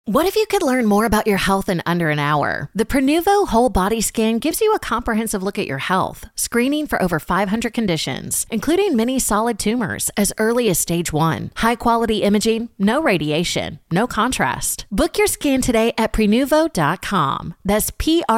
What if you could learn more about your health in under an hour? The Prenuvo Whole Body Scan gives you a comprehensive look at your health, screening for over 500 conditions, including many solid tumors as early as stage 1. High-quality imaging, no radiation, no contrast. Book your scan today at Prenuvo.com. That's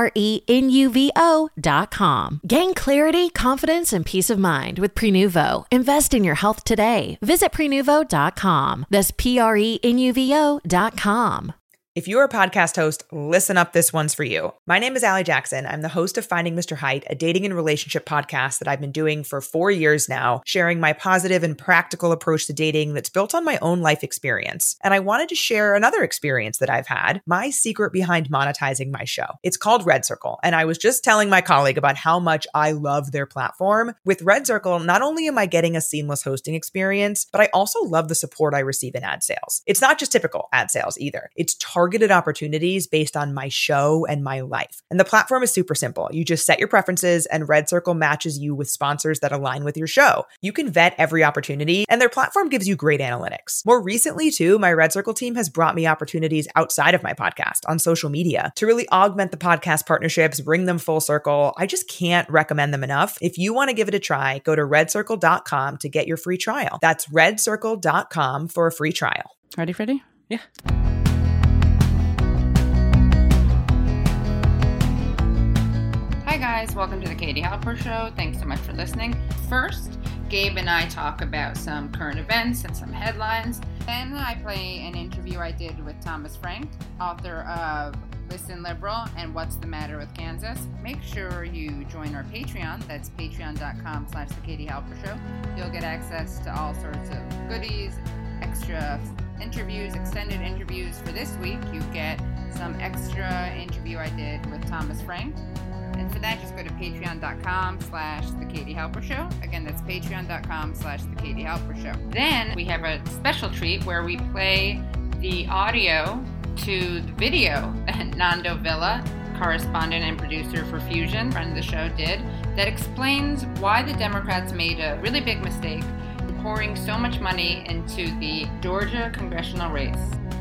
Prenuvo.com. Gain clarity, confidence, and peace of mind with Prenuvo. Invest in your health today. Visit Prenuvo.com. That's Prenuvo.com. If you're a podcast host, listen up, this one's for you. My name is Allie Jackson. I'm the host of Finding Mr. Height, a dating and relationship podcast that I've been doing for 4 years now, sharing my positive and practical approach to dating that's built on my own life experience. And I wanted to share another experience that I've had, my secret behind monetizing my show. It's called Red Circle, and I was just telling my colleague about how much I love their platform. With Red Circle, not only am I getting a seamless hosting experience, but I also love the support I receive in ad sales. It's not just typical ad sales either. It's targeted opportunities based on my show and my life. And the platform is super simple. You just set your preferences and Red Circle matches you with sponsors that align with your show. You can vet every opportunity and their platform gives you great analytics. More recently too, my Red Circle team has brought me opportunities outside of my podcast on social media to really augment the podcast partnerships, bring them full circle. I just can't recommend them enough. If you want to give it a try, go to redcircle.com to get your free trial. That's redcircle.com for a free trial. Ready, Freddie? Yeah. Hi guys, welcome to the Katie Halper Show. Thanks so much for listening. First, Gabe and I talk about some current events and some headlines. Then I play an interview I did with Thomas Frank, author of Listen Liberal and What's the Matter with Kansas. Make sure you join our Patreon. That's patreon.com/The Katie Halper Show. You'll get access to all sorts of goodies, extra interviews, extended interviews. For this week, you get some extra interview I did with Thomas Frank. And for that, just go to patreon.com/The Katie Halper Show. Again, that's patreon.com/The Katie Halper Show. Then we have a special treat where we play the audio to the video that Nando Villa, correspondent and producer for Fusion, friend of the show, did, that explains why the Democrats made a really big mistake in pouring so much money into the Georgia congressional race.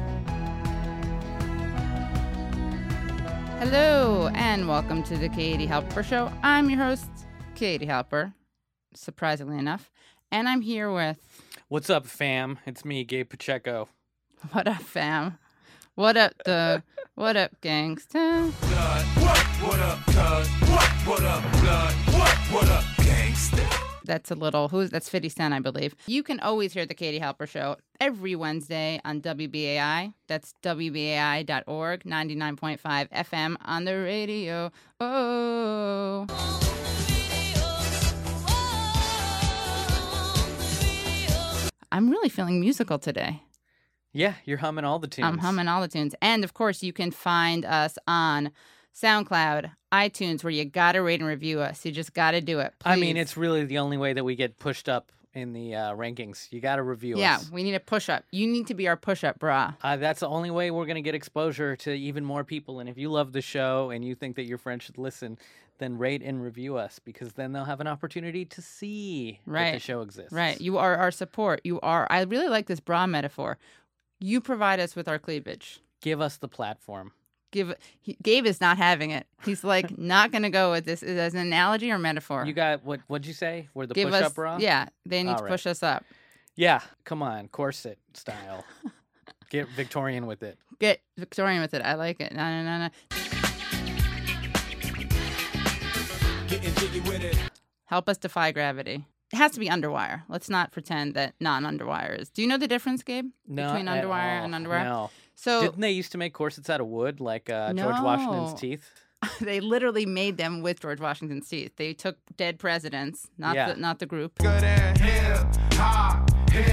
Hello, and welcome to the Katie Halper Show. I'm your host, Katie Halper, surprisingly enough, and I'm here with... What's up, fam? It's me, Gabe Pacheco. What up, fam? What up, what up, gangsta? What up, cuz? What up, blood? What up, gangsta? That's a little, that's 50 Cent, I believe. You can always hear the Katie Halper Show every Wednesday on WBAI. That's WBAI.org, 99.5 FM on the radio. Oh. I'm really feeling musical today. Yeah, you're humming all the tunes. I'm humming all the tunes. And, of course, you can find us on SoundCloud, iTunes, where you got to rate and review us. You just got to do it. Please. I mean, it's really the only way that we get pushed up in the rankings. You got to review us. Yeah, we need a push-up. You need to be our push-up, brah. That's the only way we're going to get exposure to even more people. And if you love the show and you think that your friends should listen, then rate and review us, because then they'll have an opportunity to see that the show exists. Right. You are our support. You are. I really like this bra metaphor. You provide us with our cleavage. Give us the platform. Gabe is not having it. He's like not going to go with this as an analogy or metaphor. You got what'd you say? We're the push-up bra? Yeah, they need to push us up. Yeah, come on, corset style. Get Victorian with it. Get Victorian with it. I like it. No. Getting jiggy with it. Help us defy gravity. It has to be underwire. Let's not pretend that non-underwire is. Do you know the difference, Gabe? No, between underwire and underwire? No. So didn't they used to make corsets out of wood, like George Washington's teeth? They literally made them with George Washington's teeth. They took dead presidents, not the group. Good and hip hop.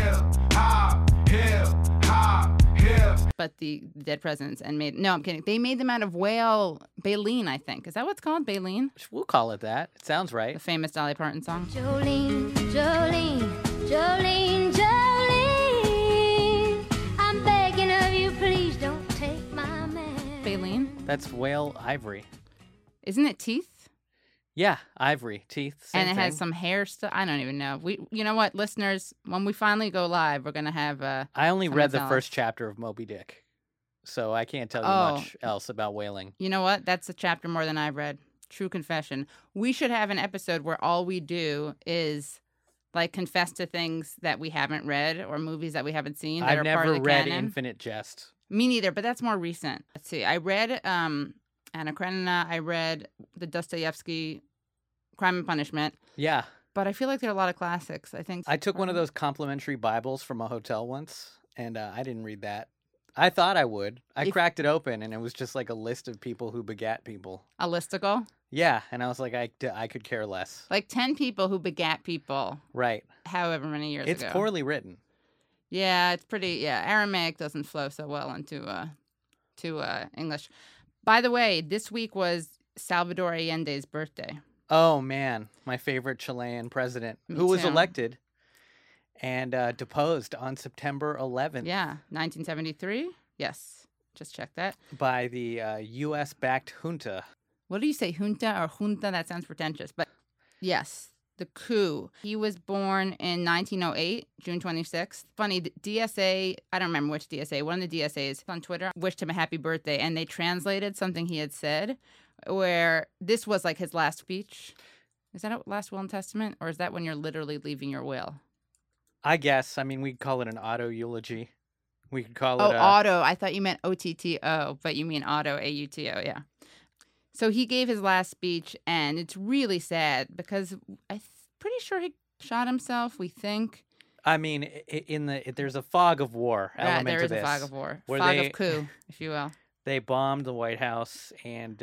But the dead presidents and made... No, I'm kidding. They made them out of baleen, I think. Is that what it's called? Baleen? We'll call it that. It sounds right. The famous Dolly Parton song. Jolene, Jolene, Jolene, Jolene. I'm begging of you, please don't take my man. Baleen? That's whale ivory. Isn't it teeth? Yeah, ivory, teeth, same and it thing. has some hair stuff. I don't even know. You know what, listeners? When we finally go live, we're gonna have. I only read the first chapter of Moby Dick, so I can't tell you much else about whaling. You know what? That's a chapter more than I've read. True confession. We should have an episode where all we do is like confess to things that we haven't read or movies that we haven't seen that I've are part never of the read canon. Infinite Jest. Me neither, but that's more recent. Let's see. I read Anna Karenina. I read the Dostoevsky Crime and Punishment. Yeah. But I feel like there are a lot of classics. I think I took one of those complimentary Bibles from a hotel once, and I didn't read that. I thought I would. I cracked it open, and it was just like a list of people who begat people. A listicle? Yeah, and I was like, I could care less. Like 10 people who begat people. Right. However many years It's ago. poorly written. Yeah, it's pretty. Yeah, Aramaic doesn't flow so well into English. By the way, this week was Salvador Allende's birthday. Oh man, my favorite Chilean president, Me who was too. elected and deposed on September 11th. Yeah, 1973. Yes, just check that. By the U.S.-backed junta. What do you say, junta or junta? That sounds pretentious, but yes. The coup. He was born in 1908, June 26th. Funny, the DSA, I don't remember which DSA, one of the DSAs on Twitter wished him a happy birthday, and they translated something he had said where this was like his last speech. Is that a last will and testament, or is that when you're literally leaving your will? I guess. I mean, we could call it an auto eulogy. We could call Oh, it auto. I thought you meant OTTO, but you mean auto, AUTO, yeah. So he gave his last speech, and it's really sad because I'm pretty sure he shot himself, we think. I mean, there's a fog of war element There to is this. a fog of war. where Fog they- of coup, if you will. They bombed the White House, and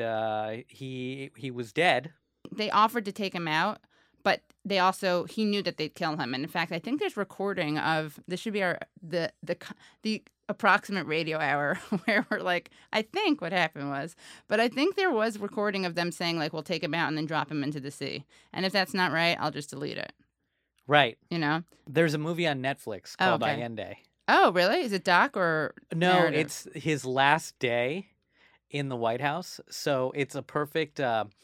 he was dead. They offered to take him out, but he knew that they'd kill him. And in fact, I think there's recording of, this should be the approximate radio hour where we're like, I think what happened was, but I think there was recording of them saying like, we'll take him out and then drop him into the sea. And if that's not right, I'll just delete it. Right. You know? There's a movie on Netflix called okay. Allende. Oh, really? Is it doc or No, narrative? it's his last day in the White House. So it's a perfect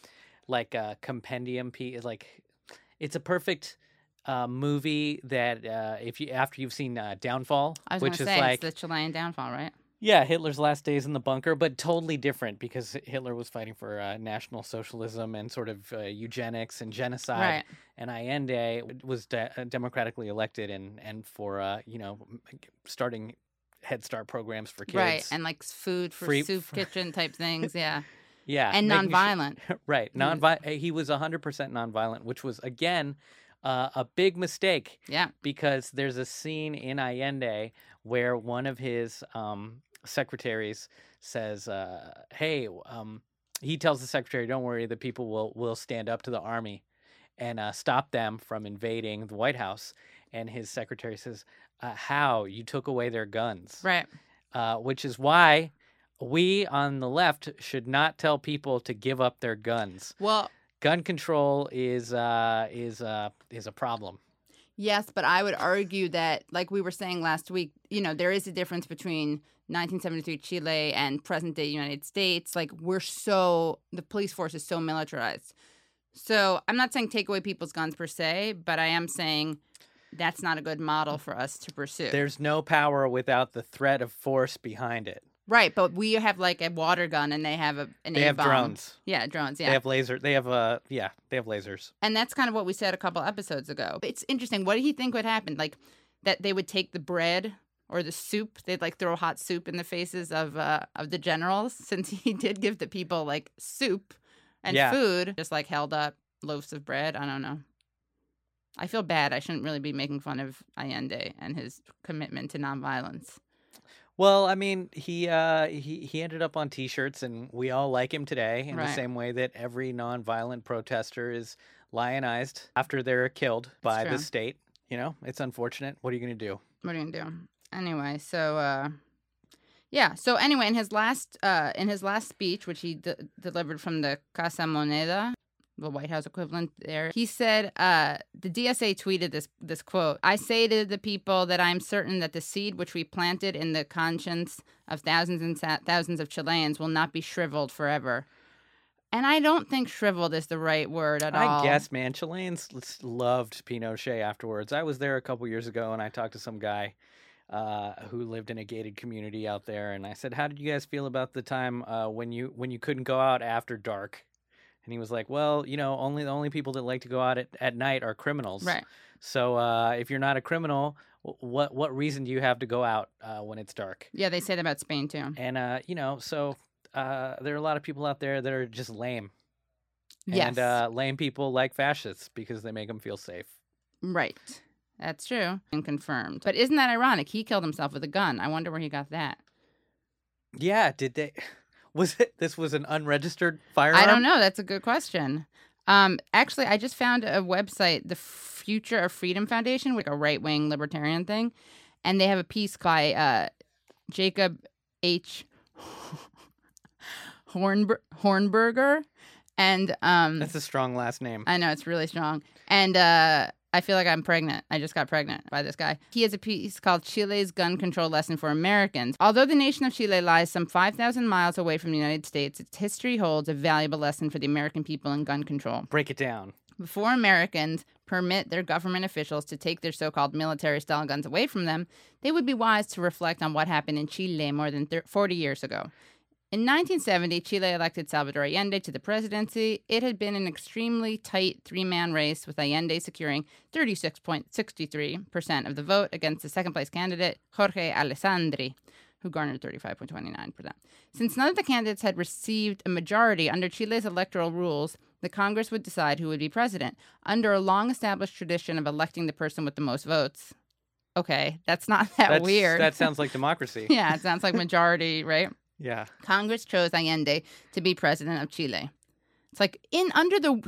compendium piece. Like, it's a perfect movie that after you've seen Downfall, I was which going is to say, like it's the Chilean downfall, right? yeah, Hitler's last days in the bunker, but totally different because Hitler was fighting for national socialism and sort of eugenics and genocide. Right. And Allende was democratically elected and for starting Head Start programs for kids. Right. And like food for Free- soup kitchen type things. Yeah. yeah, And making nonviolent. Right. He was 100% nonviolent, which was, again, a big mistake Yeah. because there's a scene in Allende where one of his secretaries says, hey, he tells the secretary, don't worry, the people will stand up to the army and stop them from invading the White House. And his secretary says, how? You took away their guns. Right. Which is why we on the left should not tell people to give up their guns. Well, Gun control is a problem. yes, but I would argue that, like we were saying last week, there is a difference between 1973 Chile and present day United States. Like the police force is so militarized. So I'm not saying take away people's guns per se, but I am saying that's not a good model for us to pursue. There's no power without the threat of force behind it. Right, but we have like a water gun and they have an They have A-bomb. drones. Yeah, drones, yeah. They have they have lasers. And that's kind of what we said a couple episodes ago. It's interesting. What do you think would happen? Like that they would take the bread or the soup, they'd like throw hot soup in the faces of the generals, since he did give the people like soup and food, just like held up loaves of bread. I don't know. I feel bad. I shouldn't really be making fun of Allende and his commitment to nonviolence. Well, I mean, he ended up on T-shirts, and we all like him today in the Right. same way that every nonviolent protester is lionized after they're killed by the true. state. It's unfortunate. What are you going to do? What are you gonna do? Anyway, so So anyway, in his last speech, which he delivered from the Casa Moneda, the White House equivalent there, he said, the DSA tweeted this quote: "I say to the people that I'm certain that the seed which we planted in the conscience of thousands and thousands of Chileans will not be shriveled forever." And I don't think shriveled is the right word at all. I guess, man, Chileans loved Pinochet afterwards. I was there a couple years ago, and I talked to some guy who lived in a gated community out there, and I said, "How did you guys feel about the time when you couldn't go out after dark?" And he was like, "Well, the only people that like to go out at night are criminals. Right. So if you're not a criminal, what reason do you have to go out when it's dark?" Yeah, they say that about Spain too. And so there are a lot of people out there that are just lame. Yes. And lame people like fascists because they make them feel safe. Right. That's true. And confirmed. But isn't that ironic? He killed himself with a gun. I wonder where he got that. Yeah, did they? This was an unregistered firearm? I don't know. That's a good question. Actually, I just found a website, the Future of Freedom Foundation, like a right-wing libertarian thing, and they have a piece by Jacob H. Hornberger, and that's a strong last name. I know, it's really strong, and I feel like I'm pregnant. I just got pregnant by this guy. He has a piece called Chile's Gun Control Lesson for Americans. Although the nation of Chile lies some 5,000 miles away from the United States, its history holds a valuable lesson for the American people in gun control. Break it down. Before Americans permit their government officials to take their so-called military-style guns away from them, they would be wise to reflect on what happened in Chile more than 40 years ago. In 1970, Chile elected Salvador Allende to the presidency. It had been an extremely tight three-man race, with Allende securing 36.63% of the vote against the second-place candidate, Jorge Alessandri, who garnered 35.29%. Since none of the candidates had received a majority under Chile's electoral rules, the Congress would decide who would be president, under a long-established tradition of electing the person with the most votes. Okay, that's not that's weird. That sounds like democracy. Yeah, it sounds like majority, right? Yeah. Congress chose Allende to be president of Chile. It's like under the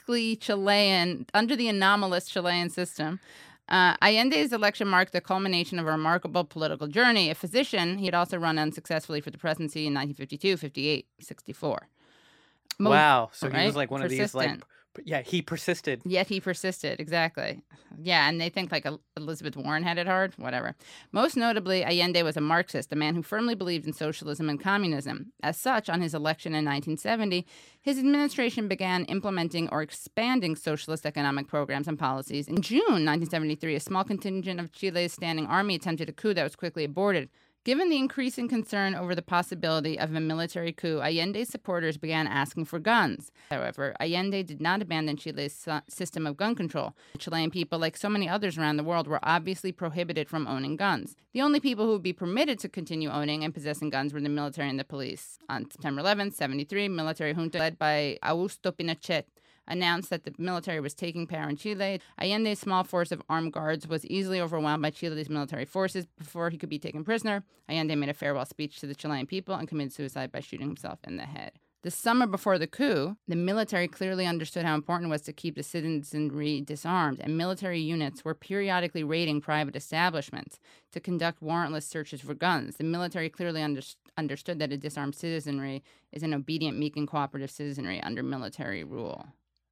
anomalous Chilean system, Allende's election marked the culmination of a remarkable political journey. A physician, he had also run unsuccessfully for the presidency in 1952, 58, 64. Wow. So right? he was like one Persistent. of these, like, yeah, he persisted. Yet he persisted, exactly. Yeah, and they think like Elizabeth Warren had it hard, whatever. Most notably, Allende was a Marxist, a man who firmly believed in socialism and communism. As such, on his election in 1970, his administration began implementing or expanding socialist economic programs and policies. In June 1973, a small contingent of Chile's standing army attempted a coup that was quickly aborted. Given the increasing concern over the possibility of a military coup, Allende's supporters began asking for guns. However, Allende did not abandon Chile's system of gun control. The Chilean people, like so many others around the world, were obviously prohibited from owning guns. The only people who would be permitted to continue owning and possessing guns were the military and the police. On September 11, 1973, military junta led by Augusto Pinochet announced that the military was taking power in Chile. Allende's small force of armed guards was easily overwhelmed by Chile's military forces. Before he could be taken prisoner, Allende made a farewell speech to the Chilean people and committed suicide by shooting himself in the head. The summer before the coup, the military clearly understood how important it was to keep the citizenry disarmed, and military units were periodically raiding private establishments to conduct warrantless searches for guns. The military clearly understood that a disarmed citizenry is an obedient, meek, and cooperative citizenry under military rule.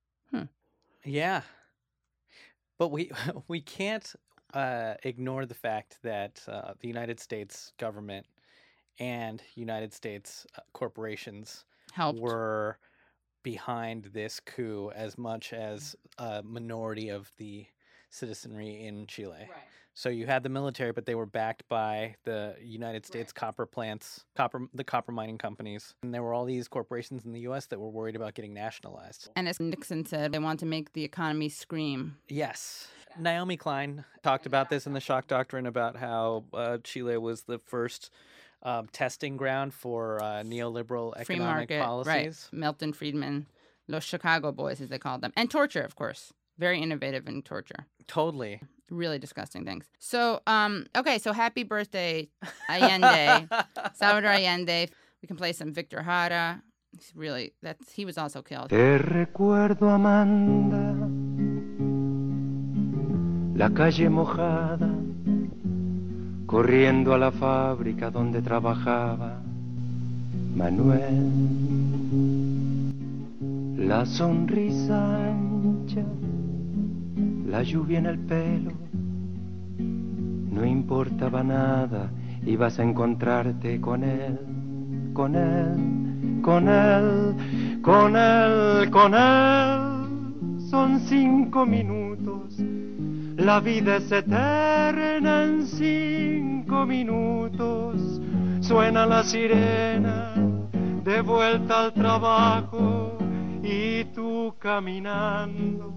Yeah. But we can't ignore the fact that the United States government and United States corporations were behind this coup as much as a minority of the citizenry in Chile. Right. So you had the military, but they were backed by the United States copper plants, the copper mining companies. And there were all these corporations in the U.S. that were worried about getting nationalized. And as Nixon said, they want to make the economy scream. Yes. Naomi Klein talked about this in The Shock Doctrine, about how Chile was the first testing ground for neoliberal economic policies. Right. Milton Friedman, Los Chicago Boys, as they called them. And torture, of course. Very innovative in torture. Totally. Really disgusting things. So, okay, so happy birthday, Allende. Salvador Allende. We can play some Victor Jara. He was also killed. Te recuerdo, Amanda, la calle mojada, corriendo a la fábrica donde trabajaba Manuel. La sonrisa ancha, la lluvia en el pelo, no importaba nada, ibas a encontrarte con él, con él, con él, con él, con él. Son 5 minutos, La vida es eterna en 5 minutos. Suena la sirena de vuelta al trabajo y tú caminando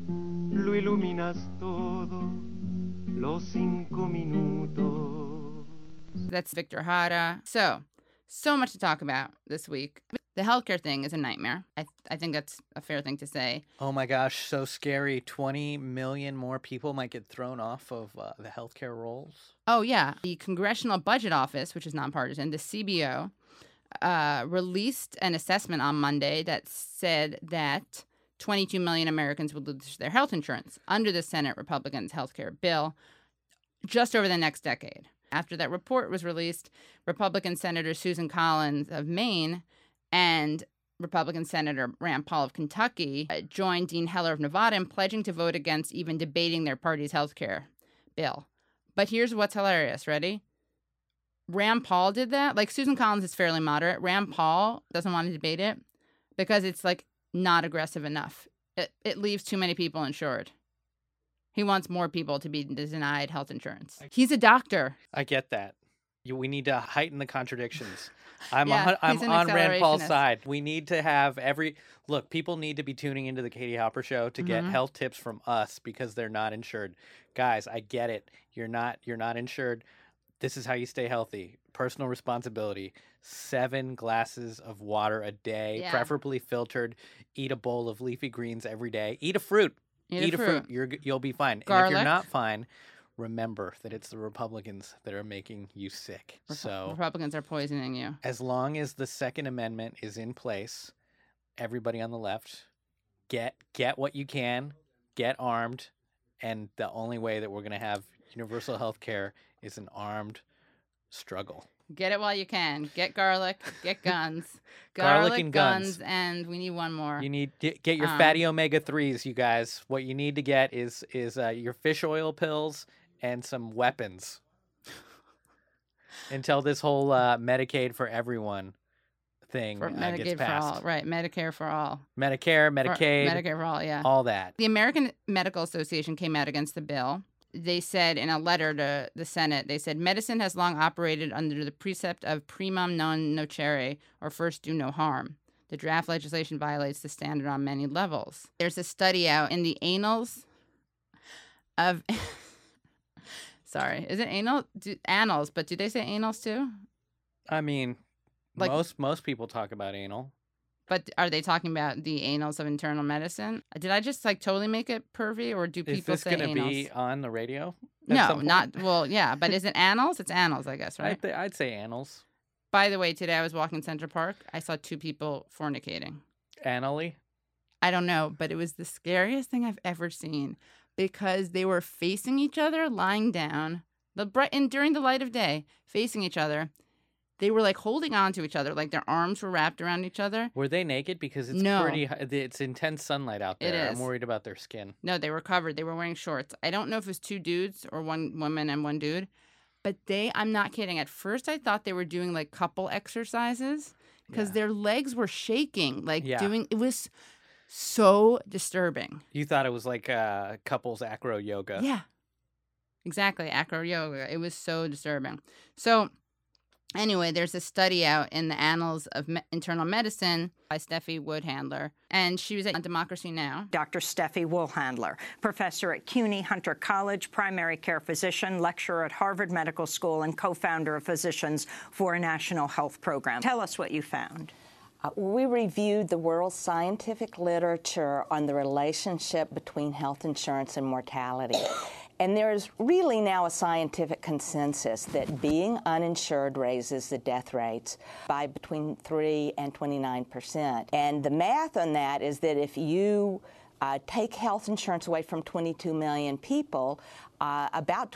lo iluminas todo los 5 minutos. That's Victor Jara. So much to talk about this week. The healthcare thing is a nightmare. I think that's a fair thing to say. Oh my gosh, so scary. 20 million more people might get thrown off of the healthcare rolls. Oh, yeah. The Congressional Budget Office, which is nonpartisan, the CBO, released an assessment on Monday that said that 22 million Americans would lose their health insurance under the Senate Republicans' healthcare bill just over the next decade. After that report was released, Republican Senator Susan Collins of Maine and Republican Senator Rand Paul of Kentucky joined Dean Heller of Nevada in pledging to vote against even debating their party's health care bill. But here's what's hilarious. Ready? Rand Paul did that. Like, Susan Collins is fairly moderate. Rand Paul doesn't want to debate it because it's, like, not aggressive enough. It leaves too many people insured. He wants more people to be denied health insurance. He's a doctor. I get that. We need to heighten the contradictions. I'm Yeah, on he's an Rand Paul's accelerationist. side. We need to have people need to be tuning into the Katie Halper Show to get health tips from us because they're not insured. Guys, I get it. You're not insured. This is how you stay healthy. Personal responsibility. 7 glasses of water a day, Yeah. preferably filtered. Eat a bowl of leafy greens every day. Eat a fruit. Eat a fruit. You'll be fine. And if Garlic. you're not fine, remember that it's the Republicans that are making you sick. So Republicans are poisoning you. as long as the Second Amendment is in place, everybody on the left, get what you can, get armed, and the only way that we're going to have universal health care is an armed struggle. Get it while you can. Get garlic. Get guns. Garlic and guns. And we need one more. You need get your fatty omega-3s, you guys. What you need to get is your fish oil pills and some weapons until this whole Medicaid for everyone thing Medicaid gets for passed. all. Right. Medicare for all. Medicare, Medicaid, Medicare for all, yeah. all that. The American Medical Association came out against the bill. They said in a letter to the Senate, they said, medicine has long operated under the precept of primum non nocere, or first do no harm. The draft legislation violates the standard on many levels. There's a study out in the annals of... Sorry, is it annals, but do they say annals too? I mean, Like- most people talk about anal. But are they talking about the annals of internal medicine? Did I just totally make it pervy, or do Is people this say going to annals? be on the radio? at No, some point? not well. Yeah, but is it annals? It's annals, I guess, right? I'd say annals. By the way, today I was walking Central Park. I saw 2 people fornicating. Anally. I don't know, but it was the scariest thing I've ever seen because they were facing each other, lying down, during the light of day, facing each other. They were holding on to each other, their arms were wrapped around each other. Were they naked? Because it's No. it's intense sunlight out It there. is. I'm worried about their skin. No, they were covered. They were wearing shorts. I don't know if it was 2 dudes or 1 woman and 1 dude, but I'm not kidding. At first, I thought they were doing couple exercises because Yeah. their legs were shaking, Yeah. it was so disturbing. You thought it was like couples acro yoga. Yeah, exactly. Acro yoga. It was so disturbing. So anyway, there's a study out in the Annals of Internal Medicine by Steffi Woodhandler, and she was at Democracy Now! Dr. Steffi Woolhandler, professor at CUNY Hunter College, primary care physician, lecturer at Harvard Medical School, and co-founder of Physicians for a National Health Program. Tell us what you found. We reviewed the world's scientific literature on the relationship between health insurance and mortality. And there's really now a scientific consensus that being uninsured raises the death rates by between 3 and 29%. And the math on that is that if you take health insurance away from 22 million people, about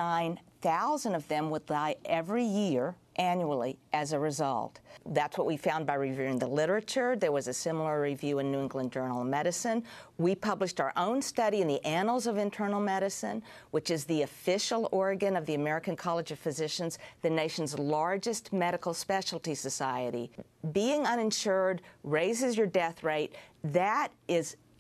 29,000 of them would die every year annually as a result. That's what we found by reviewing the literature. There was a similar review in New England Journal of Medicine. We published our own study in the Annals of Internal Medicine, which is the official organ of the American College of Physicians, the nation's largest medical specialty society. Being uninsured raises your death rate. That is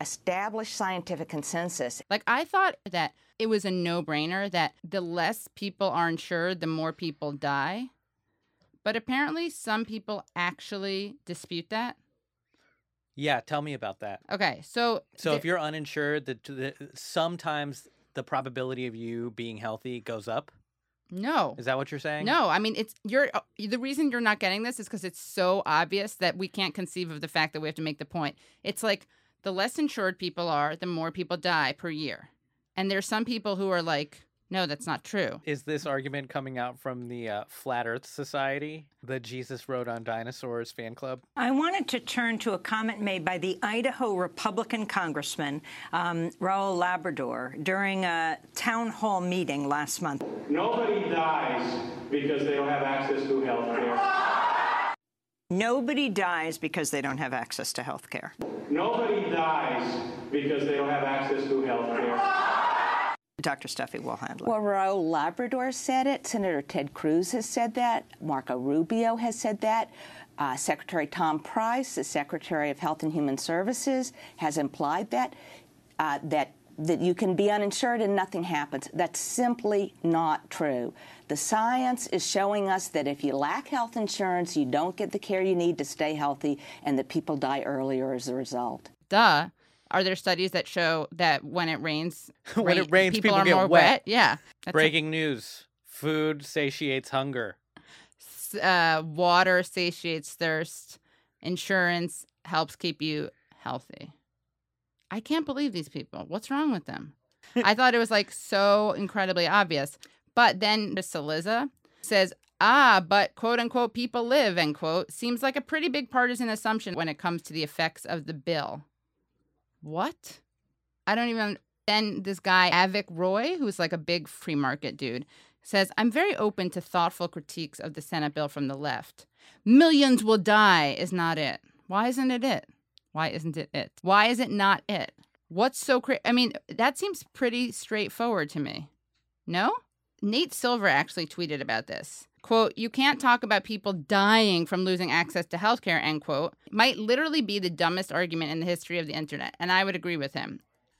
established scientific consensus. Like, I thought that it was a no-brainer that the less people are insured, the more people die. But apparently some people actually dispute that. Yeah, tell me about that. Okay, so if you're uninsured, sometimes the probability of you being healthy goes up? No. Is that what you're saying? No, I mean, the reason you're not getting this is because it's so obvious that we can't conceive of the fact that we have to make the point. It's like the less insured people are, the more people die per year. And there's some people who are like, no, that's not true. Is this argument coming out from the Flat Earth Society, the Jesus Wrote on Dinosaurs fan club? I wanted to turn to a comment made by the Idaho Republican Congressman, Raul Labrador, during a town hall meeting last month. Nobody dies because they don't have access to health care. Nobody dies because they don't have access to health care. Nobody dies because they don't have access to health care. Dr. Steffi Wohlhandler. Well, Raul Labrador said it. Senator Ted Cruz has said that. Marco Rubio has said that. Secretary Tom Price, the Secretary of Health and Human Services, has implied that that you can be uninsured and nothing happens. That's simply not true. The science is showing us that if you lack health insurance, you don't get the care you need to stay healthy, and that people die earlier as a result. Duh. Are there studies that show that when it rains, people are get more wet? Yeah. Breaking news. Food satiates hunger. Water satiates thirst. Insurance helps keep you healthy. I can't believe these people. What's wrong with them? I thought it was like so incredibly obvious. But then Saliza says, but quote unquote, people live, end quote, seems like a pretty big partisan assumption when it comes to the effects of the bill. What? I don't even. Then this guy, Avik Roy, who's like a big free market dude, says, I'm very open to thoughtful critiques of the Senate bill from the left. Millions will die is not it. Why isn't it it? Why isn't it it? Why is it not it? What's so crazy? I mean, that seems pretty straightforward to me. No? Nate Silver actually tweeted about this. Quote, you can't talk about people dying from losing access to healthcare, end quote, might literally be the dumbest argument in the history of the internet. And I would agree with him.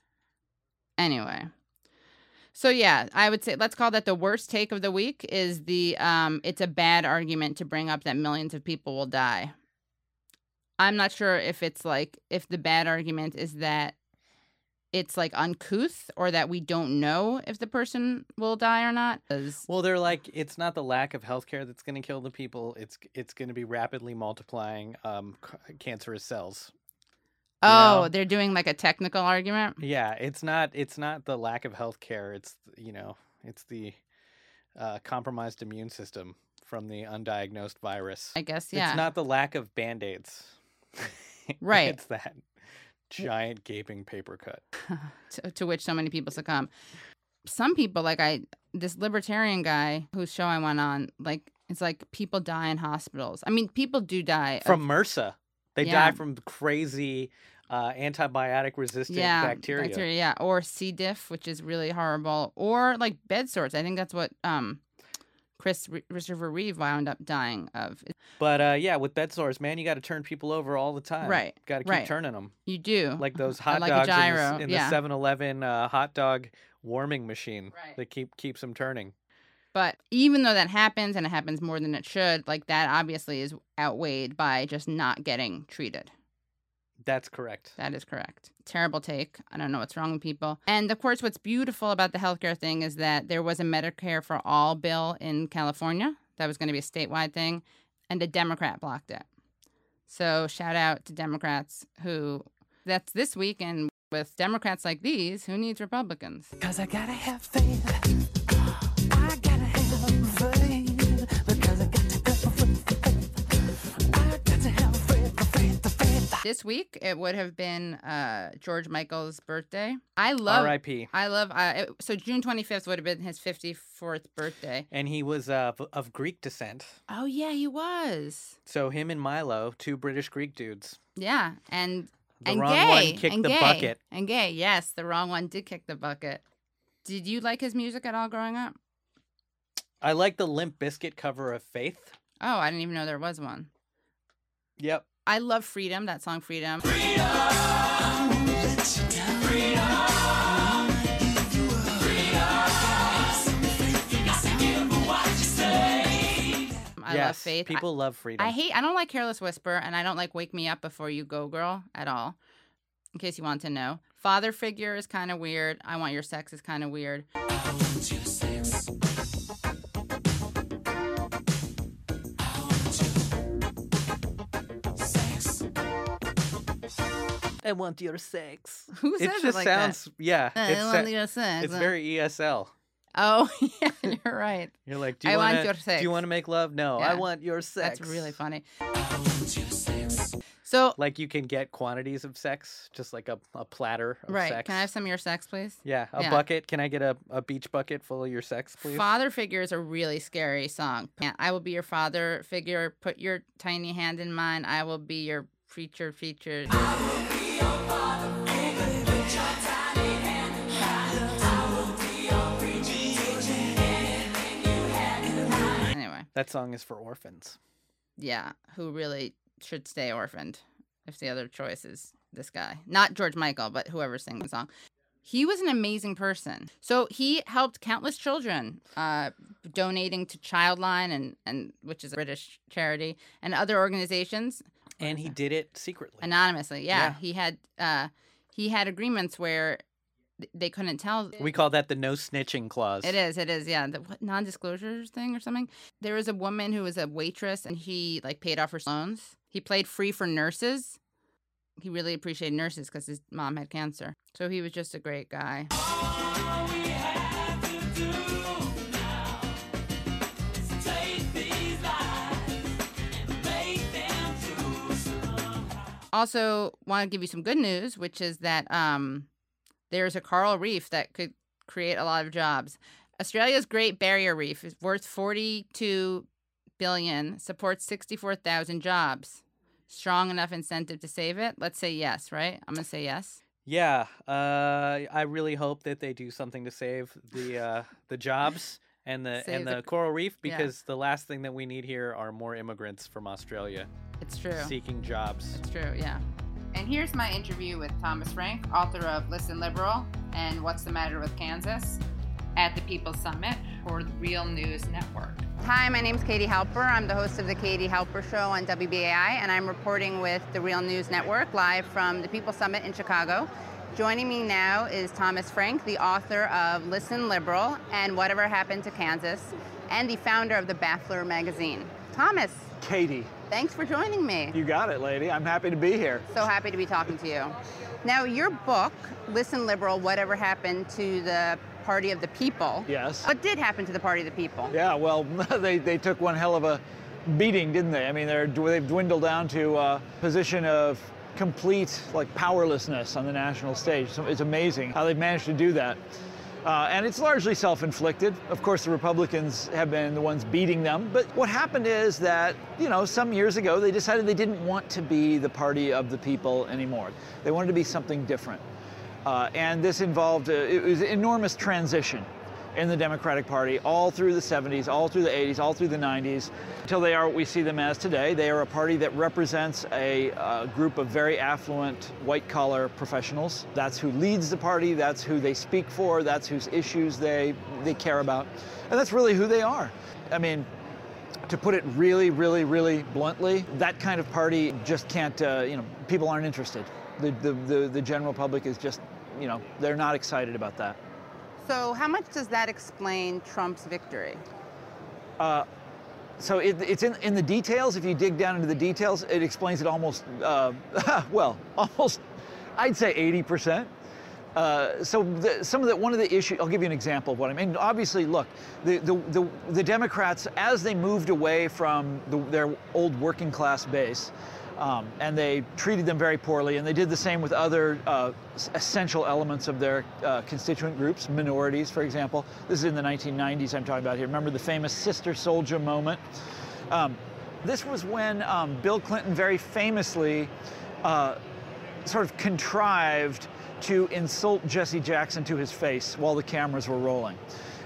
Anyway. So, yeah, I would say let's call that the worst take of the week is it's a bad argument to bring up that millions of people will die. I'm not sure if the bad argument is that it's like uncouth or that we don't know if the person will die or not. Well, they're like, it's not the lack of healthcare that's going to kill the people. It's going to be rapidly multiplying cancerous cells. Oh, they're doing like a technical argument? Yeah, it's not the lack of healthcare. It's the compromised immune system from the undiagnosed virus. I guess, yeah. It's not the lack of Band-Aids. Right. It's that giant gaping paper cut to which so many people succumb. Some people, this libertarian guy whose show I went on, it's like people die in hospitals. I mean, people do die from MRSA. They die from crazy antibiotic resistant bacteria. Yeah, or C. diff, which is really horrible, or like bed sores. I think that's what Christopher Reeve wound up dying of. But with bed sores, man, you got to turn people over all the time. Right. Got to keep turning them. You do. Like those hot dogs in the 7-Eleven hot dog warming machine that keeps them turning. But even though that happens, and it happens more than it should, that obviously is outweighed by just not getting treated. That's correct. That is correct. Terrible take. I don't know what's wrong with people. And, of course, what's beautiful about the healthcare thing is that there was a Medicare for All bill in California. That was going to be a statewide thing. And a Democrat blocked it. So shout out to Democrats that's this week. And with Democrats like these, who needs Republicans? Because I got to have faith. I got to have faith. Because I got to go with the faith. I got to have faith. This week, it would have been George Michael's birthday. I love R.I.P. So June 25th would have been his 54th birthday. And he was of Greek descent. Oh, yeah, he was. So him and Milo, two British Greek dudes. Yeah, and the wrong gay, one kicked and the gay, bucket. And gay, yes, the wrong one did kick the bucket. Did you like his music at all growing up? I like the Limp Bizkit cover of Faith. Oh, I didn't even know there was one. Yep. I love Freedom, that song Freedom. Freedom, let's I yes, love Faith. people love freedom. I don't like Careless Whisper, and I don't like Wake Me Up Before You Go Girl at all, in case you want to know. Father Figure is kind of weird. I Want Your Sex is kind of weird. I want your sex. Who says It it just like sounds, yeah. I want your sex. It's very ESL. Oh, yeah, you're right. You're like, I want your sex. Do you want to make love? No, Yeah. I want your sex. That's really funny. So, Like you can get quantities of sex, just like a platter of right. sex. Can I have some of your sex, please? Yeah, a Yeah. bucket. Can I get a beach bucket full of your sex, please? Father Figure is a really scary song. I will be your father figure. Put your tiny hand in mine. I will be your preacher feature. Anyway, That song is for orphans. yeah, who really should stay orphaned if the other choice is this guy. Not George Michael, but whoever sings the song. He was an amazing person. So he helped countless children, donating to Childline, and which is a British charity, and other organizations. And he did it secretly. Anonymously, yeah. He had agreements where they couldn't tell. We call that the no snitching clause. It is, yeah. The non-disclosure thing or something. There was a woman who was a waitress, and he paid off her loans. He played free for nurses. He really appreciated nurses because his mom had cancer. So he was just a great guy. Also, want to give you some good news, which is that there's a coral reef that could create a lot of jobs. Australia's Great Barrier Reef is worth $42 billion, supports 64,000 jobs. Strong enough incentive to save it? Let's say yes, right? I'm gonna say yes. Yeah, I really hope that they do something to save the jobs and Save the the- coral reef, yeah. because the last thing that we need here are more immigrants from Australia It's true. seeking jobs. It's true, yeah. And here's my interview with Thomas Frank, author of Listen Liberal and What's the Matter with Kansas, at the People's Summit for the Real News Network. Hi, my name's Katie Halper. I'm the host of the Katie Halper Show on WBAI, and I'm reporting with the Real News Network live from the People's Summit in Chicago. Joining me now is Thomas Frank, the author of Listen Liberal and Whatever Happened to Kansas, and the founder of the Baffler magazine. Thomas, Katie, thanks for joining me. you got it, lady. I'm happy to be here. So happy to be talking to you. Now, your book, Listen Liberal, Whatever Happened to the Party of the People. Yes. What did happen to the Party of the People? Yeah, well, they took one hell of a beating, didn't they? I mean, they've dwindled down to a position of complete powerlessness on the national stage. So it's amazing how they've managed to do that. And it's largely self-inflicted. Of course, the Republicans have been the ones beating them. But what happened is that, some years ago, they decided they didn't want to be the party of the people anymore. They wanted to be something different. And this involved, it was an enormous transition in the Democratic Party all through the 70s, all through the 80s, all through the 90s, until they are what we see them as today. They are a party that represents a group of very affluent, white-collar professionals. That's who leads the party, that's who they speak for, that's whose issues they care about, and that's really who they are. I mean, to put it really, really, really bluntly, that kind of party just can't, people aren't interested. The general public is just, they're not excited about that. So how much does that explain Trump's victory? So it's in the details. If you dig down into the details, it explains it almost, almost, I'd say 80%. One of the issues, I'll give you an example of what I mean. Obviously, look, the Democrats, as they moved away from their old working class base, and they treated them very poorly, and they did the same with other essential elements of their constituent groups, minorities, for example. This is in the 1990s I'm talking about here. Remember the famous Sister Soldier moment? This was when Bill Clinton very famously sort of contrived to insult Jesse Jackson to his face while the cameras were rolling.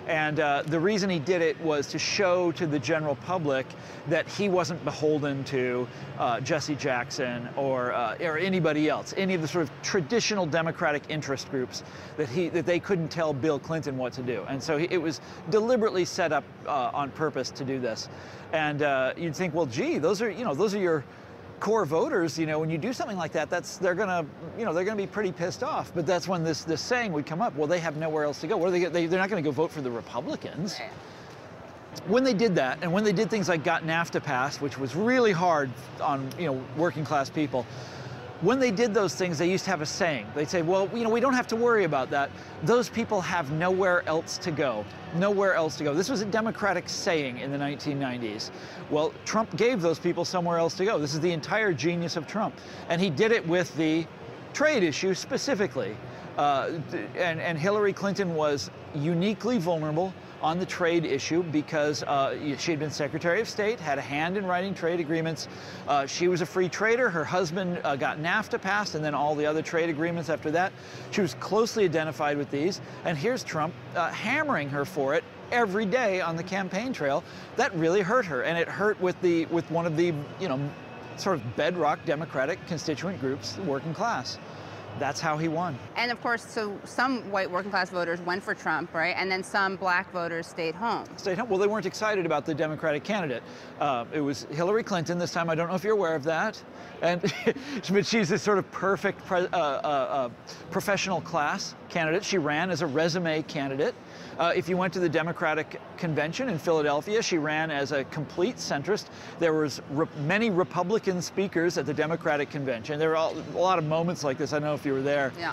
And the reason he did it was to show to the general public that he wasn't beholden to Jesse Jackson or anybody else, any of the sort of traditional Democratic interest groups, that they couldn't tell Bill Clinton what to do. And so it was deliberately set up on purpose to do this. And you'd think, well, gee, those are your core voters. When you do something like that, they're gonna be pretty pissed off. But that's when this saying would come up. Well, they have nowhere else to go. What are they're not going to go vote for the Republicans. Right. When they did that, and when they did things like got NAFTA passed, which was really hard on working class people, when they did those things, they used to have a saying. They'd say, well, we don't have to worry about that. Those people have nowhere else to go. Nowhere else to go. This was a Democratic saying in the 1990s. Well, Trump gave those people somewhere else to go. This is the entire genius of Trump. And he did it with the trade issue specifically. And Hillary Clinton was uniquely vulnerable on the trade issue because she had been Secretary of State, had a hand in writing trade agreements. She was a free trader. Her husband got NAFTA passed, and then all the other trade agreements after that. She was closely identified with these. And here's Trump hammering her for it every day on the campaign trail. That really hurt her, and it hurt with one of the sort of bedrock Democratic constituent groups, the working class. That's how he won. And of course, so some white working class voters went for Trump, right? And then some black voters stayed home. Stayed home. Well, they weren't excited about the Democratic candidate. It was Hillary Clinton this time. I don't know if you're aware of that. But she's this sort of perfect professional class candidate. She ran as a resume candidate. If you went to the Democratic convention in Philadelphia, she ran as a complete centrist. There was many Republican speakers at the Democratic convention. There were a lot of moments like this. I don't know if you were there. Yeah,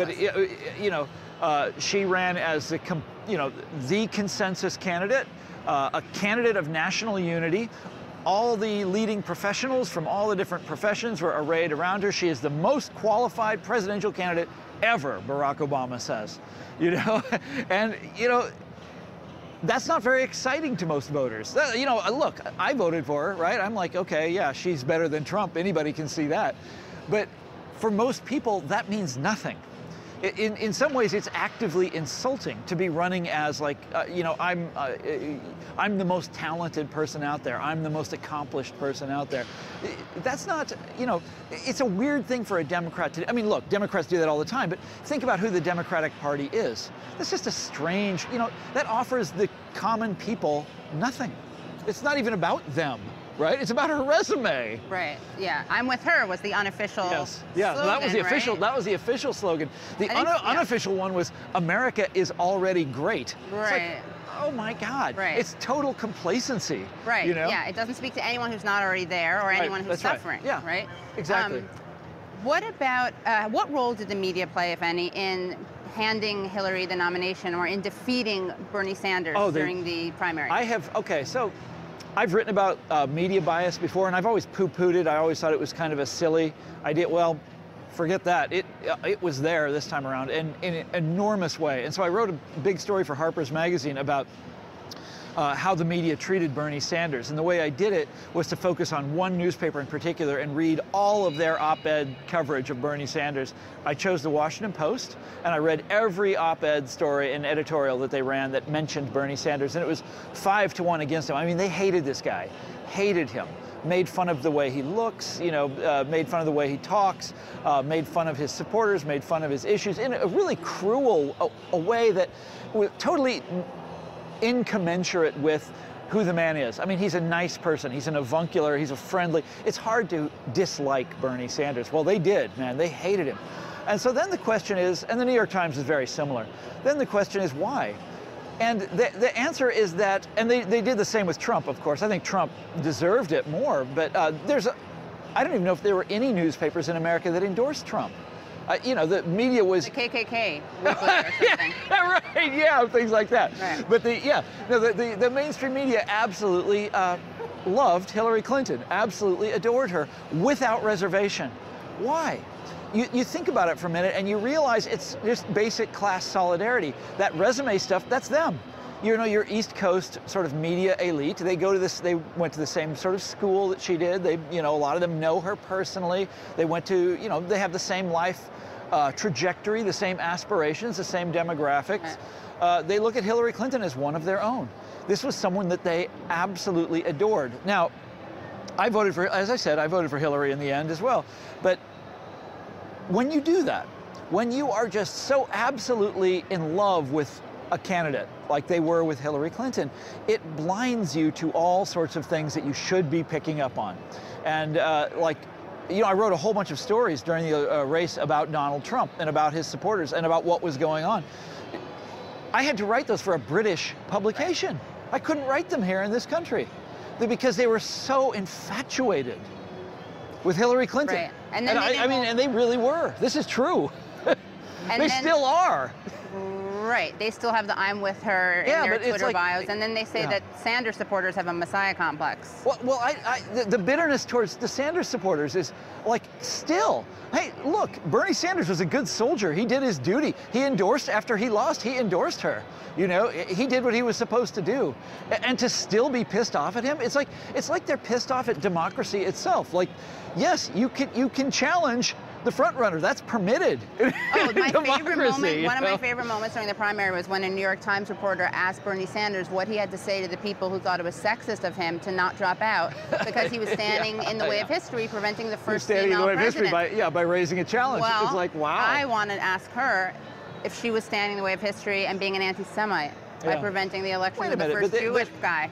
but she ran as the consensus candidate, a candidate of national unity. All the leading professionals from all the different professions were arrayed around her. She is the most qualified presidential candidate ever, Barack Obama says. And that's not very exciting to most voters. Look, I voted for her, right? I'm like, okay, yeah, she's better than Trump. Anybody can see that. But for most people, that means nothing. In some ways, it's actively insulting to be running as like, I'm the most talented person out there. I'm the most accomplished person out there. That's not, it's a weird thing for a Democrat to do. I mean, look, Democrats do that all the time, but think about who the Democratic Party is. That's just a strange, that offers the common people nothing. It's not even about them. Right? It's about her resume. Right. Yeah. I'm with her was the unofficial Yes. Yeah. slogan, That was the official. right? That was the official slogan. The unofficial one was "America is already great." Right. It's like, oh my God. Right. It's total complacency. Right. You know? Yeah. It doesn't speak to anyone who's not already there or anyone who's That's right. suffering. Yeah. Right. Exactly. What about what role did the media play, if any, in handing Hillary the nomination or in defeating Bernie Sanders during the primary? So I've written about media bias before, and I've always poo-pooed it. I always thought it was kind of a silly idea. Well, forget that. It was there this time around in an enormous way. And so I wrote a big story for Harper's Magazine about how the media treated Bernie Sanders. And the way I did it was to focus on one newspaper in particular and read all of their op-ed coverage of Bernie Sanders. I chose the Washington Post, and I read every op-ed story and editorial that they ran that mentioned Bernie Sanders, and it was 5-1 against him. I mean, they hated this guy, hated him. Made fun of the way he looks, made fun of the way he talks, made fun of his supporters, made fun of his issues in a really cruel a way that was totally incommensurate with who the man is. I mean, he's a nice person. He's an avuncular. He's a friendly. It's hard to dislike Bernie Sanders. Well, they did, man. They hated him. And so then the question is, and the New York Times is very similar, then the question is why? And the answer is that, and they did the same with Trump, of course. I think Trump deserved it more, but I don't even know if there were any newspapers in America that endorsed Trump. The media was... The KKK weekly or something. Yeah, right, yeah, things like that. Right. But the mainstream media absolutely loved Hillary Clinton, absolutely adored her, without reservation. Why? You think about it for a minute and you realize it's just basic class solidarity. That resume stuff, that's them. your East Coast sort of media elite. They went to the same sort of school that she did. They, a lot of them know her personally. They went to, they have the same life trajectory, the same aspirations, the same demographics. They look at Hillary Clinton as one of their own. This was someone that they absolutely adored. Now, as I said, I voted for Hillary in the end as well. But when you do that, when you are just so absolutely in love with a candidate like they were with Hillary Clinton, it blinds you to all sorts of things that you should be picking up on. And I wrote a whole bunch of stories during the race about Donald Trump and about his supporters and about what was going on. I had to write those for a British publication. I couldn't write them here in this country because they were so infatuated with Hillary Clinton. Right. And then and they really were. This is true. They still are. Right. They still have the "I'm with her" in their Twitter bios, and then they say that Sanders supporters have a Messiah complex. Well, the bitterness towards the Sanders supporters is still. Hey, look, Bernie Sanders was a good soldier. He did his duty. He endorsed after he lost. He endorsed her. He did what he was supposed to do, and to still be pissed off at him, it's like they're pissed off at democracy itself. Yes, you can challenge the front runner. That's permitted. Oh, my favorite moment, one of my favorite moments during the primary was when a New York Times reporter asked Bernie Sanders what he had to say to the people who thought it was sexist of him to not drop out because he was standing in the way of history, preventing the first female president. By raising a challenge. Well, it's like, wow. I want to ask her if she was standing in the way of history and being an anti-Semite. By preventing the election of the first Jewish guy.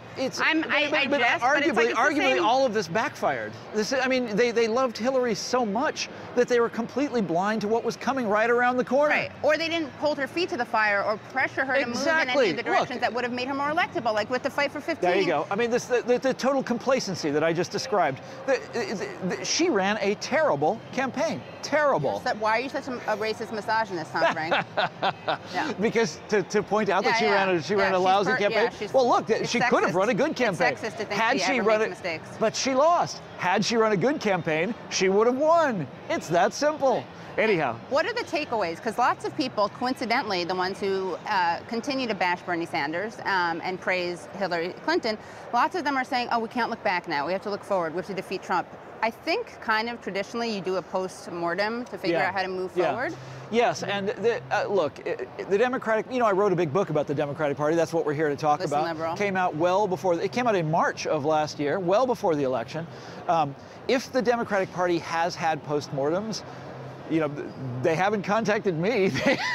Arguably, all of this backfired. They loved Hillary so much that they were completely blind to what was coming right around the corner. Right. Or they didn't hold her feet to the fire or pressure her to move in any of the directions that would have made her more electable, like with the fight for 15. There you go. The total complacency that I just described. She ran a terrible campaign. Terrible. Why are you such a racist misogynist, huh, Frank? Because to point out that she ran a lousy campaign. Well, look, she could have run a good campaign. It's sexist to think she ever makes mistakes. But she lost. Had she run a good campaign, she would have won. It's that simple. Anyhow. What are the takeaways? Because lots of people, coincidentally, the ones who continue to bash Bernie Sanders and praise Hillary Clinton, lots of them are saying, we can't look back now. We have to look forward. We have to defeat Trump. I think kind of traditionally you do a post-mortem to figure out how to move forward. Yes, and look, the Democratic, I wrote a big book about the Democratic Party. That's what we're here to talk about. Liberal. Came out it came out in March of last year, well before the election. If the Democratic Party has had post-mortems, they haven't contacted me.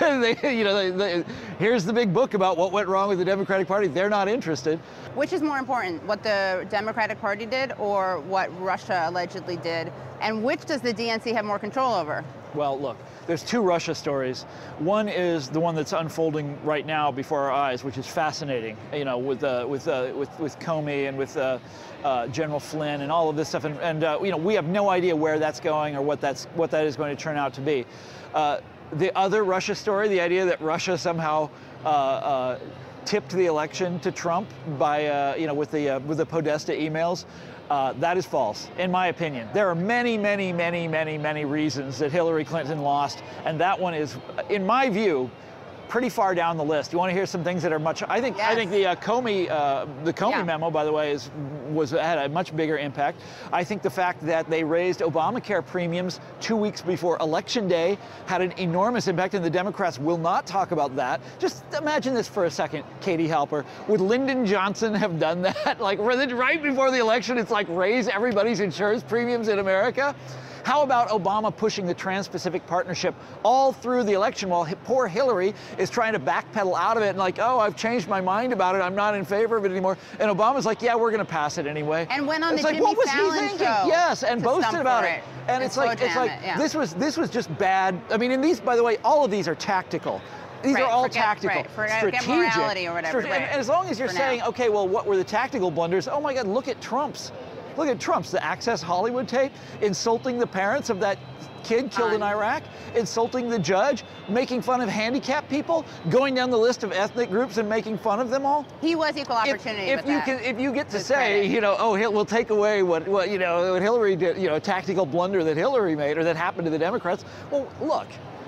Here's the big book about what went wrong with the Democratic Party. They're not interested. Which is more important, what the Democratic Party did or what Russia allegedly did? And which does the DNC have more control over? Well, look, there's two Russia stories. One is the one that's unfolding right now before our eyes, which is fascinating. With Comey and with General Flynn and all of this stuff, and we have no idea where that's going or what that is going to turn out to be. The other Russia story, the idea that Russia somehow tipped the election to Trump by with the Podesta emails. That is false, in my opinion. There are many, many, many, many, many reasons that Hillary Clinton lost, and that one is, in my view, pretty far down the list. You want to hear some things that are much? I think the Comey memo, by the way, had a much bigger impact. I think the fact that they raised Obamacare premiums 2 weeks before Election Day had an enormous impact, and the Democrats will not talk about that. Just imagine this for a second, Katie Halper. Would Lyndon Johnson have done that? Right before the election, it's raise everybody's insurance premiums in America? How about Obama pushing the Trans-Pacific Partnership all through the election while poor Hillary is trying to backpedal out of it and I've changed my mind about it. I'm not in favor of it anymore. And Obama's yeah, we're going to pass it anyway. And went on the Jimmy what was Fallon he thinking? show. Yes, and boasted about it. And it's this was just bad. And these, by the way, all of these are tactical. These are all tactical, strategic, morality or whatever. And as long as you're saying, okay, well, what were the tactical blunders? Oh my God, look at Trump's. Look at Trump's, the Access Hollywood tape, insulting the parents of that kid killed in Iraq, insulting the judge, making fun of handicapped people, going down the list of ethnic groups and making fun of them all. He was equal opportunity. If you get to say, we'll take away what Hillary did, a tactical blunder that Hillary made or that happened to the Democrats. Well, look,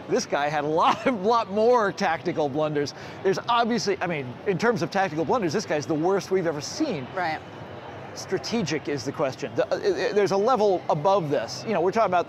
This guy had a lot more tactical blunders. There's obviously, I mean, in terms of tactical blunders, this guy's the worst we've ever seen. Right. Strategic is the question. There's a level above this. You know, we're talking about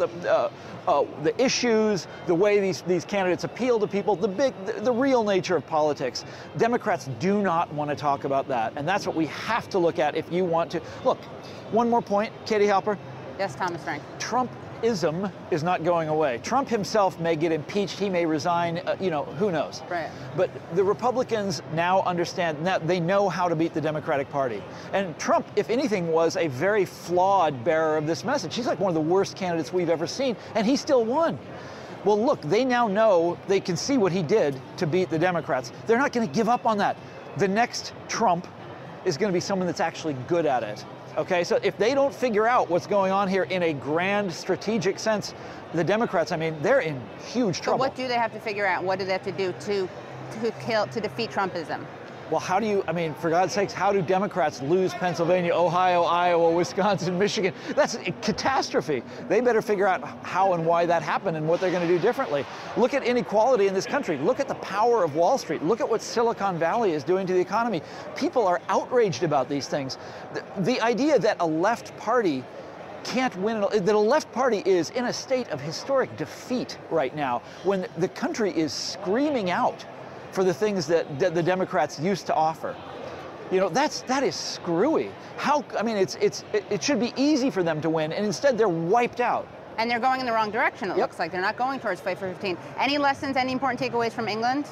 the issues, the way these candidates appeal to people, the real nature of politics. Democrats do not want to talk about that, and that's what we have to look at if you want to. Look, one more point, Katie Halper. Yes, Thomas Frank. Trumpism is not going away. Trump himself may get impeached, he may resign, who knows. Right. But the Republicans now understand that they know how to beat the Democratic Party. And Trump, if anything, was a very flawed bearer of this message. He's like one of the worst candidates we've ever seen, and he still won. Well, look, they now know, they can see what he did to beat the Democrats. They're not going to give up on that. The next Trump is going to be someone that's actually good at it. Okay, so if they don't figure out what's going on here in a grand strategic sense, the Democrats, I mean, they're in huge trouble. So what do they have to figure out? What do they have to do to defeat Trumpism? Well, how do you, I mean, for God's sakes, how do Democrats lose Pennsylvania, Ohio, Iowa, Wisconsin, Michigan? That's a catastrophe. They better figure out how and why that happened and what they're going to do differently. Look at inequality in this country. Look at the power of Wall Street. Look at what Silicon Valley is doing to the economy. People are outraged about these things. The idea that a left party can't win, that a left party is in a state of historic defeat right now when the country is screaming out for the things that the Democrats used to offer. You know, that is screwy. How, I mean, it should be easy for them to win, and instead they're wiped out. And they're going in the wrong direction, it looks like. They're not going towards Fight for 15. Any lessons, any important takeaways from England?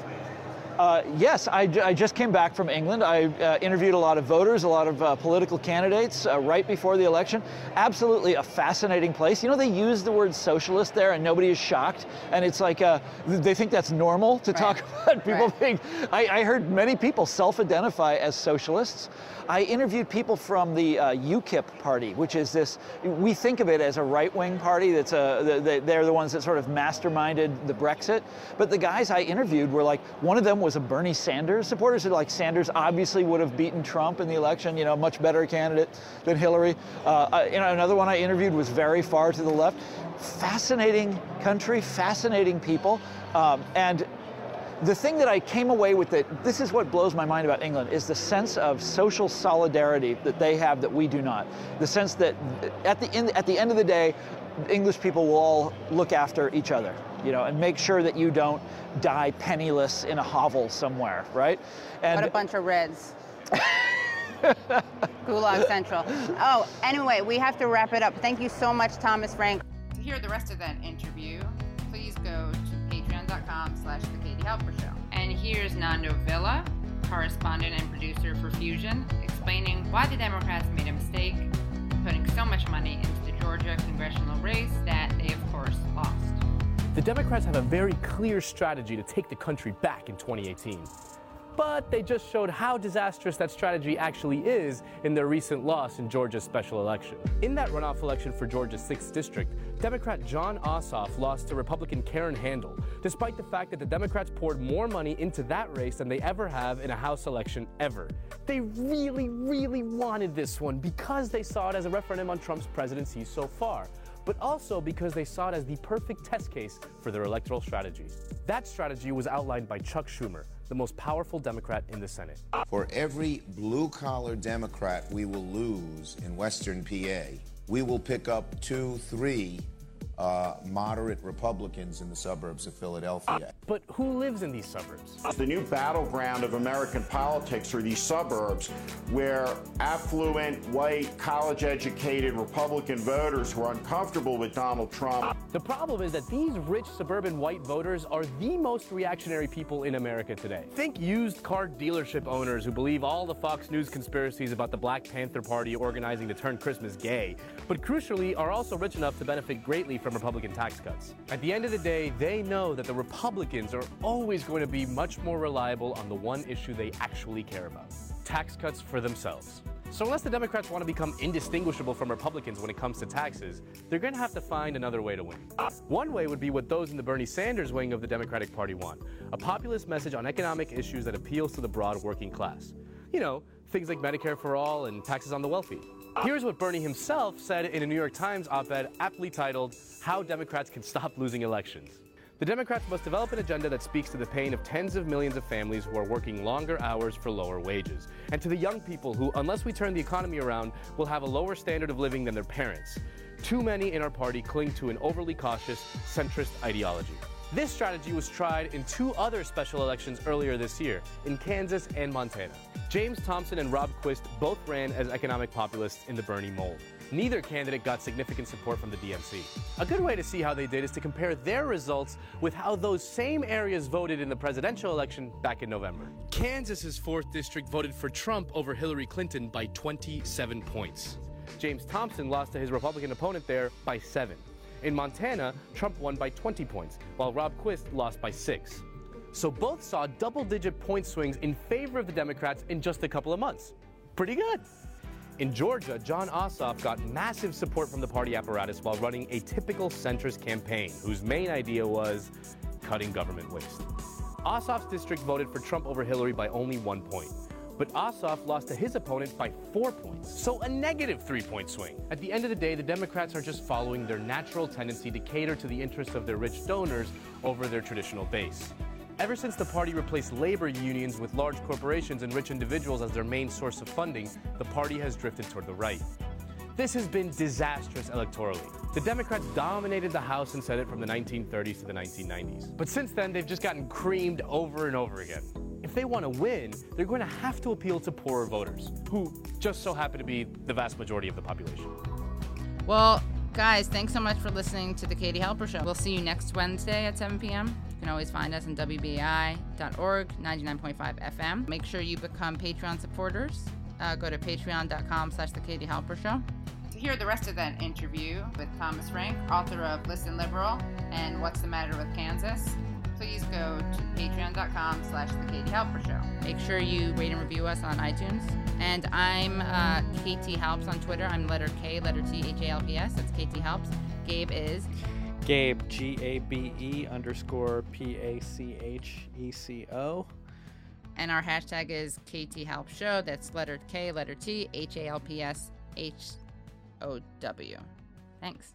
Yes, I just came back from England. I interviewed a lot of voters, a lot of political candidates right before the election. Absolutely a fascinating place. You know, they use the word socialist there and nobody is shocked. And it's like they think that's normal to talk about. People think, I heard many people self-identify as socialists. I interviewed people from the UKIP party, which is this, we think of it as a right-wing party. That's they're the ones that sort of masterminded the Brexit. But the guys I interviewed were like, one of them was a Bernie Sanders supporter. So like Sanders obviously would have beaten Trump in the election, you know, much better candidate than Hillary. Another one I interviewed was very far to the left. Fascinating country, fascinating people. And the thing that I came away with, this is what blows my mind about England, is the sense of social solidarity that they have that we do not. The sense that at the end of the day, English people will all look after each other, you know, and make sure that you don't die penniless in a hovel somewhere, right? And what a bunch of Reds. Gulag Central. Oh, anyway, we have to wrap it up. Thank you so much, Thomas Frank. To hear the rest of that interview, please go to patreon.com/The Katie Halper Show. And here's Nando Villa, correspondent and producer for Fusion, explaining why the Democrats made a mistake putting so much money into the Georgia congressional race that they, of course, lost. The Democrats have a very clear strategy to take the country back in 2018. But they just showed how disastrous that strategy actually is in their recent loss in Georgia's special election. In that runoff election for Georgia's 6th district, Democrat Jon Ossoff lost to Republican Karen Handel, despite the fact that the Democrats poured more money into that race than they ever have in a House election ever. They really, really wanted this one because they saw it as a referendum on Trump's presidency so far, but also because they saw it as the perfect test case for their electoral strategy. That strategy was outlined by Chuck Schumer, the most powerful Democrat in the Senate. For every blue-collar Democrat we will lose in Western PA, we will pick up 2-3 moderate Republicans in the suburbs of Philadelphia. But who lives in these suburbs? The new battleground of American politics are these suburbs where affluent, white, college-educated Republican voters who are uncomfortable with Donald Trump. The problem is that these rich suburban white voters are the most reactionary people in America today. Think used car dealership owners who believe all the Fox News conspiracies about the Black Panther Party organizing to turn Christmas gay, but crucially are also rich enough to benefit greatly from Republican tax cuts. At the end of the day, they know that the Republicans are always going to be much more reliable on the one issue they actually care about: tax cuts for themselves. So unless the Democrats want to become indistinguishable from Republicans when it comes to taxes, they're going to have to find another way to win. One way would be what those in the Bernie Sanders wing of the Democratic Party want: a populist message on economic issues that appeals to the broad working class. You know, things like Medicare for all and taxes on the wealthy. Here's what Bernie himself said in a New York Times op-ed aptly titled, "How Democrats Can Stop Losing Elections." The Democrats must develop an agenda that speaks to the pain of tens of millions of families who are working longer hours for lower wages, and to the young people who, unless we turn the economy around, will have a lower standard of living than their parents. Too many in our party cling to an overly cautious, centrist ideology. This strategy was tried in 2 other special elections earlier this year, in Kansas and Montana. James Thompson and Rob Quist both ran as economic populists in the Bernie mold. Neither candidate got significant support from the DNC. A good way to see how they did is to compare their results with how those same areas voted in the presidential election back in November. Kansas's 4th district voted for Trump over Hillary Clinton by 27 points. James Thompson lost to his Republican opponent there by 7. In Montana, Trump won by 20 points, while Rob Quist lost by 6. So both saw double-digit point swings in favor of the Democrats in just a couple of months. Pretty good. In Georgia, Jon Ossoff got massive support from the party apparatus while running a typical centrist campaign, whose main idea was cutting government waste. Ossoff's district voted for Trump over Hillary by only 1 point. But Ossoff lost to his opponent by 4 points, so a negative 3-point swing. At the end of the day, the Democrats are just following their natural tendency to cater to the interests of their rich donors over their traditional base. Ever since the party replaced labor unions with large corporations and rich individuals as their main source of funding, the party has drifted toward the right. This has been disastrous electorally. The Democrats dominated the House and Senate from the 1930s to the 1990s. But since then, they've just gotten creamed over and over again. If they want to win, they're going to have to appeal to poorer voters, who just so happen to be the vast majority of the population. Well, guys, thanks so much for listening to The Katie Halper Show. We'll see you next Wednesday at 7 p.m. You can always find us on WBAI.org, 99.5 FM. Make sure you become Patreon supporters. Go to patreon.com/The Katie Halper Show. To hear the rest of that interview with Thomas Frank, author of Listen Liberal and What's the Matter with Kansas, please go to patreon.com/The Katie Halper Show. Make sure you rate and review us on iTunes. And I'm KT Halps on Twitter. I'm letter K, letter T, Halps. That's KT Halps. Gabe is Gabe, GABE_PACHECO. And our hashtag is KT Halp Show. That's letter K, letter T, HALPS, HOW. Thanks.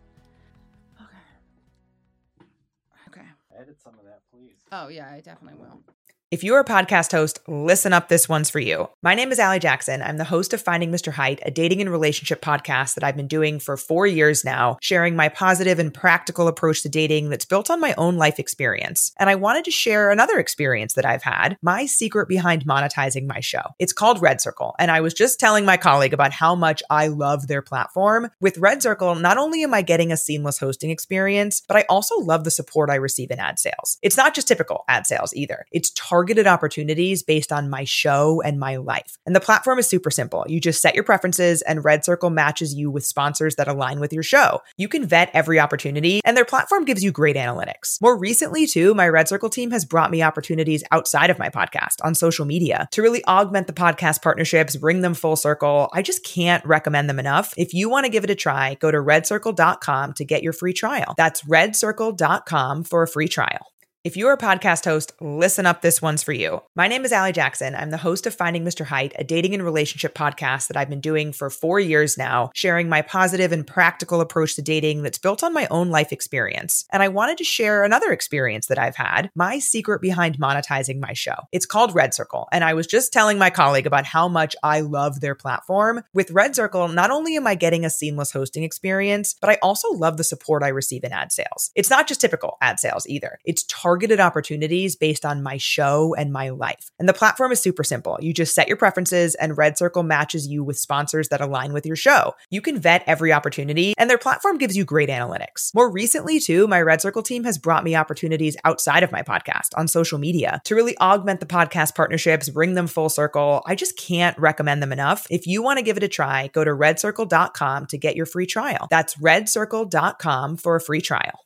Okay. Edit some of that, please. Oh, yeah, I definitely will. If you're a podcast host, listen up, this one's for you. My name is Allie Jackson. I'm the host of Finding Mr. Height, a dating and relationship podcast that I've been doing for 4 years now, sharing my positive and practical approach to dating that's built on my own life experience. And I wanted to share another experience that I've had, my secret behind monetizing my show. It's called Red Circle, and I was just telling my colleague about how much I love their platform. With Red Circle, not only am I getting a seamless hosting experience, but I also love the support I receive in ad sales. It's not just typical ad sales either. It's targeted opportunities based on my show and my life. And the platform is super simple. You just set your preferences and Red Circle matches you with sponsors that align with your show. You can vet every opportunity and their platform gives you great analytics. More recently too, my Red Circle team has brought me opportunities outside of my podcast on social media to really augment the podcast partnerships, bring them full circle. I just can't recommend them enough. If you want to give it a try, go to redcircle.com to get your free trial. That's redcircle.com for a free trial. If you're a podcast host, listen up, this one's for you. My name is Allie Jackson. I'm the host of Finding Mr. Height, a dating and relationship podcast that I've been doing for 4 years now, sharing my positive and practical approach to dating that's built on my own life experience. And I wanted to share another experience that I've had, my secret behind monetizing my show. It's called Red Circle, and I was just telling my colleague about how much I love their platform. With Red Circle, not only am I getting a seamless hosting experience, but I also love the support I receive in ad sales. It's not just typical ad sales either. It's targeted opportunities based on my show and my life. And the platform is super simple. You just set your preferences and Red Circle matches you with sponsors that align with your show. You can vet every opportunity and their platform gives you great analytics. More recently too, my Red Circle team has brought me opportunities outside of my podcast on social media to really augment the podcast partnerships, bring them full circle. I just can't recommend them enough. If you want to give it a try, go to redcircle.com to get your free trial. That's redcircle.com for a free trial.